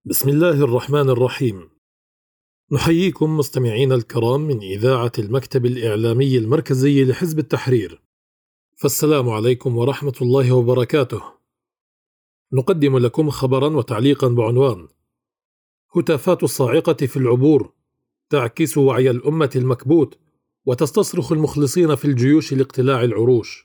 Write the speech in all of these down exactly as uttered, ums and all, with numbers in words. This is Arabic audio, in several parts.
بسم الله الرحمن الرحيم. نحييكم مستمعين الكرام من إذاعة المكتب الإعلامي المركزي لحزب التحرير، فالسلام عليكم ورحمة الله وبركاته. نقدم لكم خبرا وتعليقا بعنوان: هتافات الصاعقة في العبور تعكس وعي الأمة المكبوت وتستصرخ المخلصين في الجيوش لاقتلاع العروش.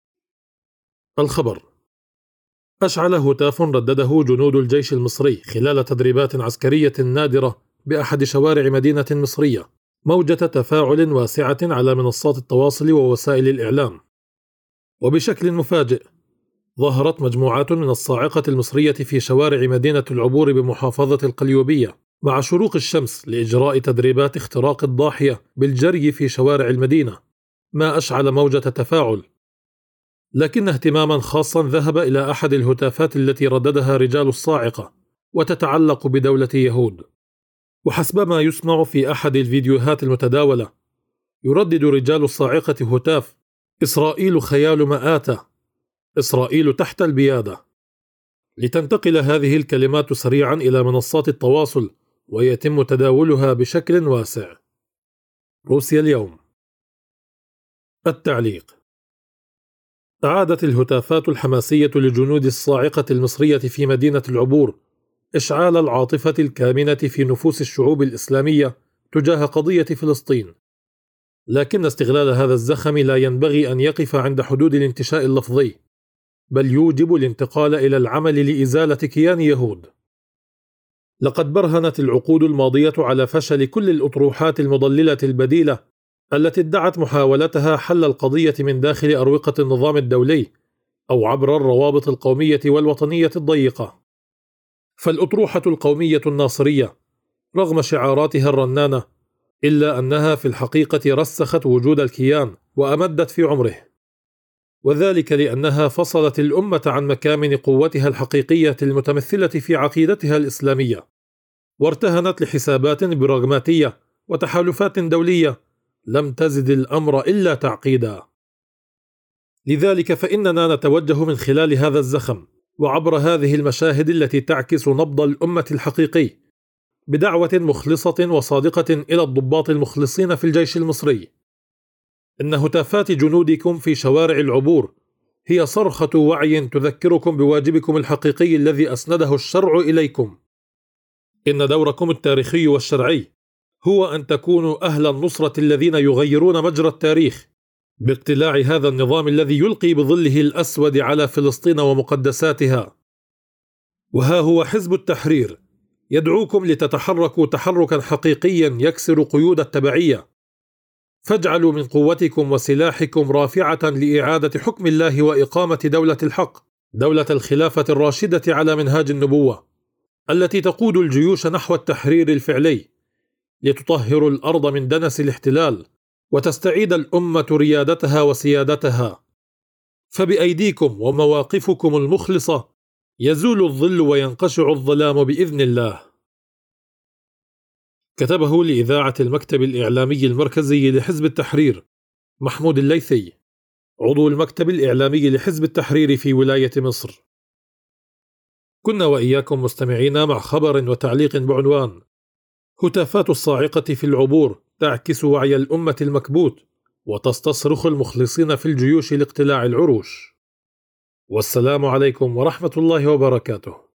الخبر: أشعل هتاف ردده جنود الجيش المصري خلال تدريبات عسكرية نادرة بأحد شوارع مدينة مصرية موجة تفاعل واسعة على منصات التواصل ووسائل الإعلام. وبشكل مفاجئ ظهرت مجموعات من الصاعقة المصرية في شوارع مدينة العبور بمحافظة القليوبية مع شروق الشمس لإجراء تدريبات اختراق الضاحية بالجري في شوارع المدينة، ما أشعل موجة تفاعل. لكن اهتماما خاصا ذهب إلى أحد الهتافات التي رددها رجال الصاعقة وتتعلق بدولة يهود. وحسب ما يسمع في أحد الفيديوهات المتداولة، يردد رجال الصاعقة هتاف: إسرائيل خيال مآتة، إسرائيل تحت البيادة، لتنتقل هذه الكلمات سريعا إلى منصات التواصل ويتم تداولها بشكل واسع. روسيا اليوم. التعليق: أعادت الهتافات الحماسية لجنود الصاعقة المصرية في مدينة العبور إشعال العاطفة الكامنة في نفوس الشعوب الإسلامية تجاه قضية فلسطين، لكن استغلال هذا الزخم لا ينبغي أن يقف عند حدود الانتشاء اللفظي، بل يوجب الانتقال إلى العمل لإزالة كيان يهود. لقد برهنت العقود الماضية على فشل كل الأطروحات المضللة البديلة التي ادعت محاولتها حل القضية من داخل أروقة النظام الدولي أو عبر الروابط القومية والوطنية الضيقة. فالأطروحة القومية الناصرية رغم شعاراتها الرنانة إلا أنها في الحقيقة رسخت وجود الكيان وأمدت في عمره، وذلك لأنها فصلت الأمة عن مكامن قوتها الحقيقية المتمثلة في عقيدتها الإسلامية، وارتهنت لحسابات براغماتية وتحالفات دولية لم تزد الأمر إلا تعقيدا. لذلك فإننا نتوجه من خلال هذا الزخم وعبر هذه المشاهد التي تعكس نبض الأمة الحقيقي بدعوة مخلصة وصادقة إلى الضباط المخلصين في الجيش المصري: إن هتافات جنودكم في شوارع العبور هي صرخة وعي تذكركم بواجبكم الحقيقي الذي أسنده الشرع إليكم. إن دوركم التاريخي والشرعي هو أن تكونوا أهل النصرة الذين يغيرون مجرى التاريخ باقتلاع هذا النظام الذي يلقي بظله الأسود على فلسطين ومقدساتها. وها هو حزب التحرير يدعوكم لتتحركوا تحركا حقيقيا يكسر قيود التبعية، فاجعلوا من قوتكم وسلاحكم رافعة لإعادة حكم الله وإقامة دولة الحق، دولة الخلافة الراشدة على منهاج النبوة، التي تقود الجيوش نحو التحرير الفعلي لتطهر الأرض من دنس الاحتلال وتستعيد الأمة ريادتها وسيادتها. فبأيديكم ومواقفكم المخلصة يزول الظل وينقشع الظلام بإذن الله. كتبه لإذاعة المكتب الإعلامي المركزي لحزب التحرير محمود الليثي، عضو المكتب الإعلامي لحزب التحرير في ولاية مصر. كنا وإياكم مستمعين مع خبر وتعليق بعنوان: هتافات الصاعقة في العبور تعكس وعي الأمة المكبوت وتستصرخ المخلصين في الجيوش لاقتلاع العروش. والسلام عليكم ورحمة الله وبركاته.